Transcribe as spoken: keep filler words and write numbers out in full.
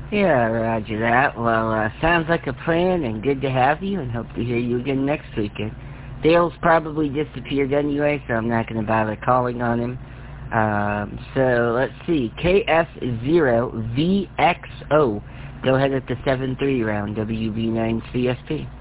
Yeah, roger that. Well, uh, sounds like a plan, and good to have you, and hope to hear you again next weekend. Dale's probably disappeared anyway, so I'm not going to bother calling on him. Um, so, let's see. K S zero V X O. Go ahead at the seven three round, W B nine C S P.